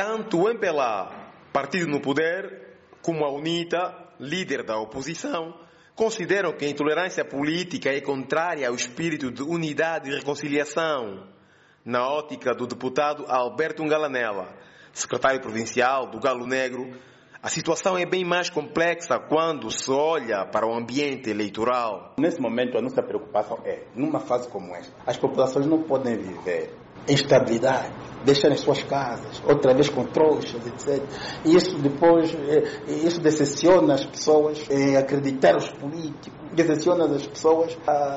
Tanto o MPLA, partido no poder, como a UNITA, líder da oposição, consideram que a intolerância política é contrária ao espírito de unidade e reconciliação, na ótica do deputado Alberto Ngalanella, secretário provincial do Galo Negro. A situação é bem mais complexa quando se olha para o ambiente eleitoral. Nesse momento, a nossa preocupação é, numa fase como esta, as populações não podem viver em estabilidade, deixarem suas casas, outra vez com trouxas, etc. E isso depois, isso decepciona as pessoas a acreditar os políticos, decepciona as pessoas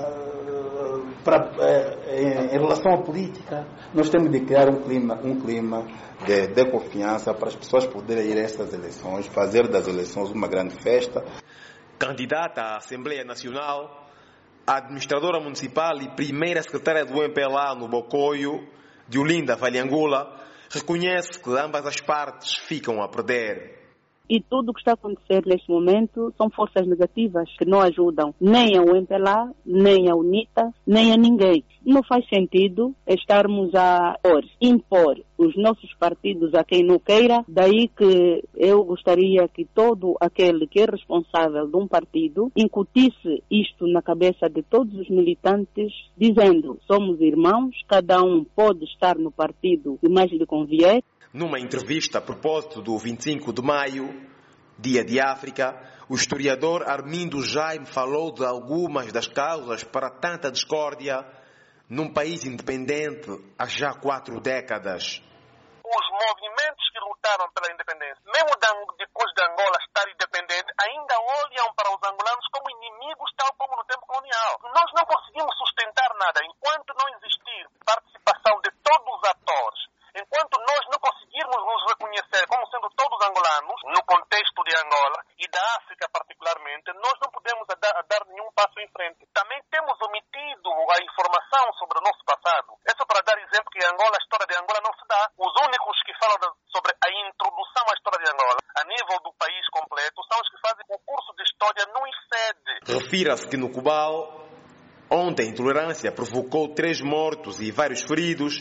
em relação à política. Nós temos de criar um clima de confiança para as pessoas poderem ir a estas eleições, fazer das eleições uma grande festa. Candidata à Assembleia Nacional, a administradora municipal e primeira secretária do MPLA no Bocoio, Diolinda Valhangula, reconhece que ambas as partes ficam a perder. E tudo o que está a acontecer neste momento são forças negativas que não ajudam nem ao MPLA, nem à UNITA, nem a ninguém. Não faz sentido estarmos a impor os nossos partidos a quem não queira. Daí que eu gostaria que todo aquele que é responsável de um partido incutisse isto na cabeça de todos os militantes, dizendo: somos irmãos, cada um pode estar no partido que mais lhe convier. Numa entrevista a propósito do 25 de maio, Dia de África, o historiador Armindo Jaime falou de algumas das causas para tanta discórdia num país independente há já 4 décadas. Os movimentos que lutaram pela independência, mesmo depois de Angola estar independente, ainda olham para os angolanos como inimigos, tal como no tempo colonial. Nós não conseguimos sustentar nada enquanto não existir participação de todos os atores. Enquanto nós não conseguirmos nos reconhecer como sendo todos angolanos, no contexto de Angola e da África particularmente, nós não podemos dar nenhum passo em frente. Também temos omitido a informação sobre o nosso passado. É só para dar exemplo que em Angola, a história de Angola não se dá. Os únicos que falam sobre a introdução à história de Angola, a nível do país completo, são os que fazem o curso de história no IFED. Refira-se que no Cubal, ontem a intolerância provocou 3 mortos e vários feridos.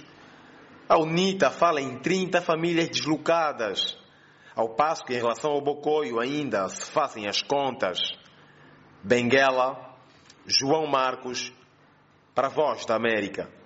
A UNITA fala em 30 famílias deslocadas, ao passo que em relação ao Bocoio ainda se fazem as contas. Benguela, João Marcos, para a Voz da América.